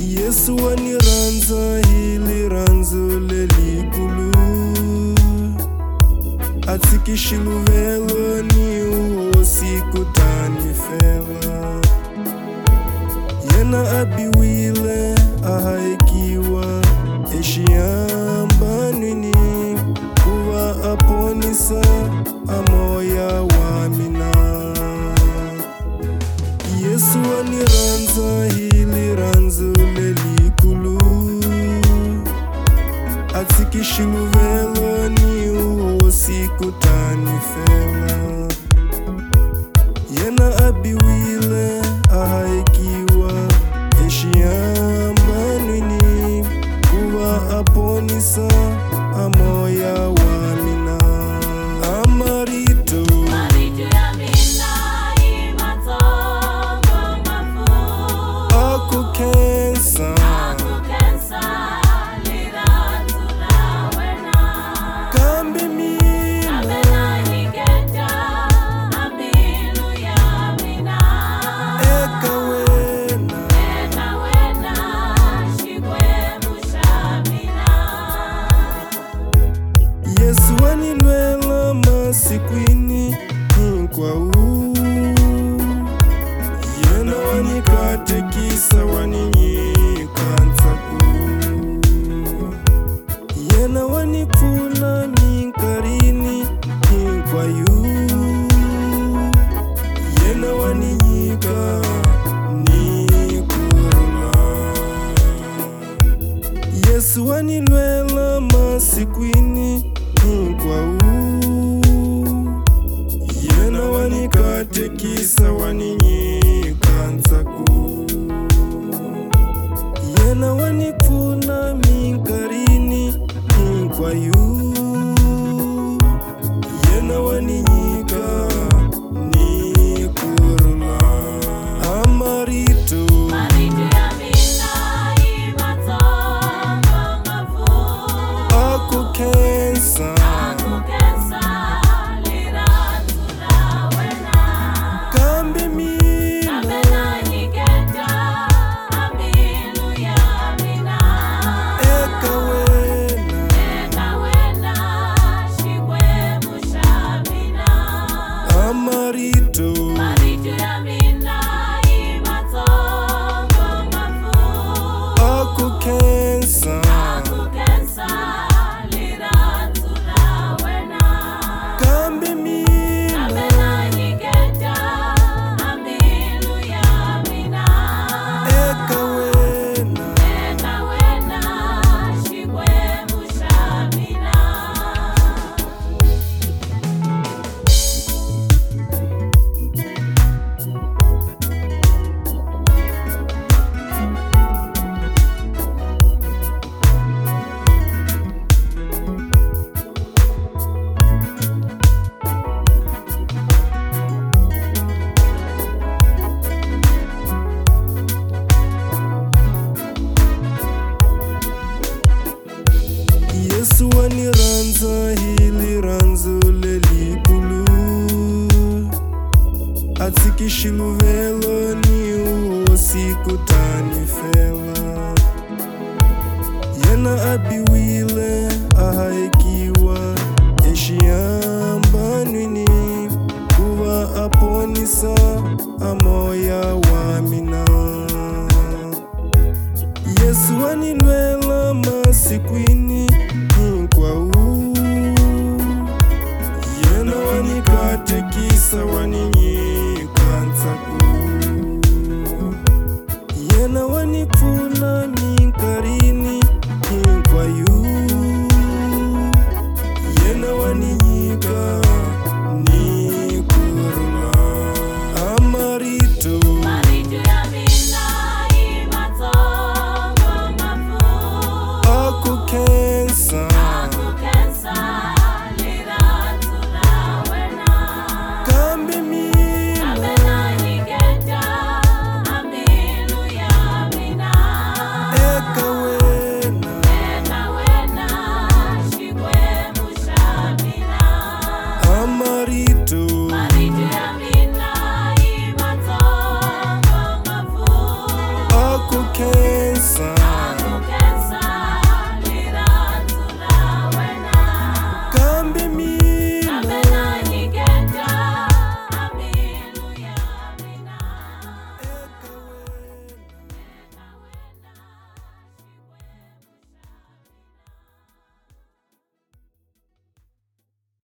Yesu waniranza hili ranzo lelikulu atsikishiluvelo ni uhosi kutanifela yena abiwile ahaikiwa eshiambanwini kuva aponisa amoya wamina Yesu waniranza hili ranzo lelikulu atsikishiluvelo ni uhosi kutanifela yena abiwile ahaikiwa eshiambanwini kuva aponisa amoya wamina amarito akukensa kambi mina ekawena Yesu wanilwela masikwini kwa yena wanikatekisa waninyikansaku yena wanikula minkarini kwa yena waninyika nikurula Yesu wanilwela masikwini kwa yena wanikatekisa waninyikansaku yena wanikula minkarini kwa yena waninyika nikurula amarito akukensa kambi mina ekawena amarito akukensa kambi mina ekawena Yesu waniranza hili ranzo lelikulu atsikishiluvelo ni uhosi kutanifela yena abiwile ahaikiwa eshiambanwini kuva aponisa amoya wamina Yesu wanilwela masikwini kwa yena wanikatekisa waninyikansaku yena wanikula